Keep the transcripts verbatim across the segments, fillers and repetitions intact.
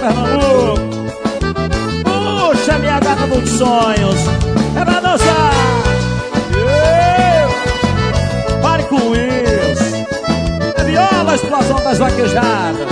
Pernambuco. Puxa, minha gata dos sonhos, é pra dançar. Yeah. Pare com isso. É viola, a explosão das vaquejadas.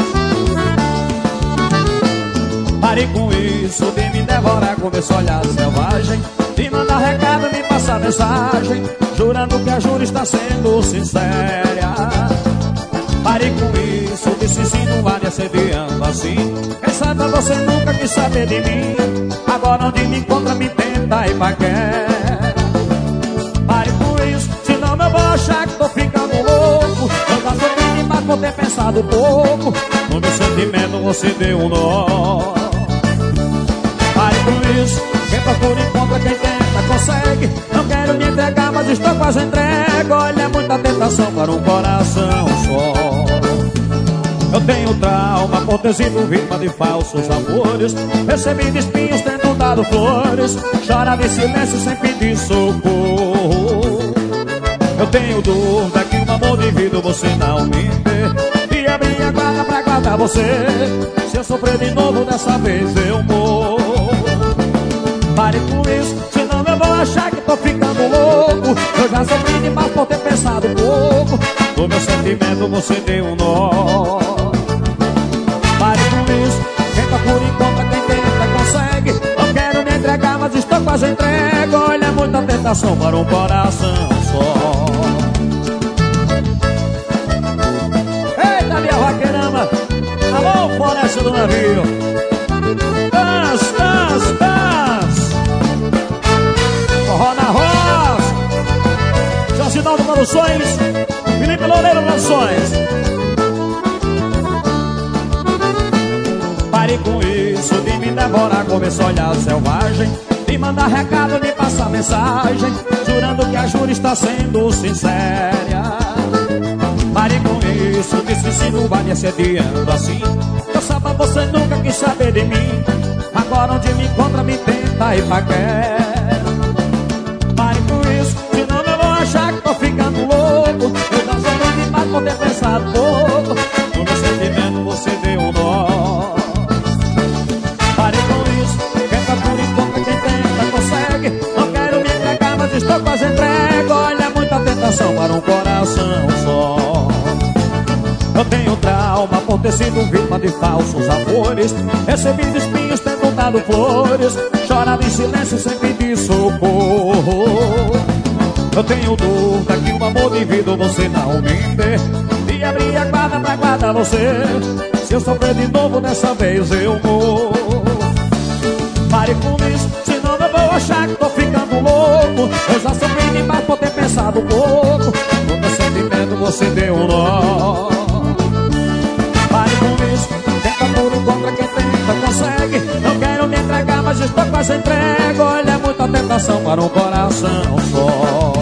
Pare com isso de me devorar com esse olhar selvagem, de mandar recado, me passar mensagem, jurando que a jura está sendo sincera. Pare com isso de se insinuar e assediando assim. Quem sabe você nunca quis saber de mim, agora onde me encontra me tenta e paquera. Pare com isso, senão eu vou achar que tô ficando louco. Eu já sou demais por ter pensado pouco, no meu sentimento você deu um nó. Pare com isso, quem procura encontra, quem tenta consegue. Não quero me entregar, mas estou quase entregue. Olha, é muita tentação para um coração só. Eu tenho trauma por ter sido vítima de falsos amores, recebi de espinhos tendo dado flores, chorava em silêncio sem pedir socorro. Eu tenho dúvida que um amor devido você não me dê, e abri a guarda pra guardar você. Se eu sofrer de novo dessa vez eu morro. Pare com isso, senão eu vou achar que tô ficando louco. Eu já sofri demais por ter pensado pouco, no meu sentimento você deu um nó. Pare com isso, quem procura encontra, quem tenta consegue. Não quero me entregar, mas estou quase entregue. Olha, muita tentação para um coração só. Eita, minha vaqueirama, alô, floresta do navio. Dança, dança, dança. Forró na roça. Josinaldo Produções, Felipe Loureiro Produções. Pare com isso de me devorar com esse olhar selvagem, de mandar recado, me passar mensagem, jurando que a jura está sendo sincera. Pare com isso de se insinuar me assediando assim. Eu saiba você nunca quis saber de mim, agora onde me encontra me tenta e paquera. Pare com isso, senão eu vou achar que tô ficando louco. Eu já sou demais por ter pensado pouco, no meu sentimento você deu um nó. Pare com isso, quem procura encontra, quem tenta consegue. Não quero me entregar, mas estou quase entregue. Olha, muita tentação para um coração só. Eu tenho trauma por ter sido vítima de falsos amores, recebi de espinhos tendo dado flores, chorava em silêncio sem pedir socorro. Eu tenho dúvida que um amor devido você não me dê, e abri a guarda pra guardar você. Se eu sofrer de novo dessa vez eu morro. Pare com isso, senão eu vou achar que tô ficando louco. Eu já sofri demais por ter pensado pouco, no meu sentimento você deu um nó. Pare com isso, tenta por encontra, quem tenta consegue. Não quero me entregar, mas estou quase entregue. Olha, muita tentação para um coração só.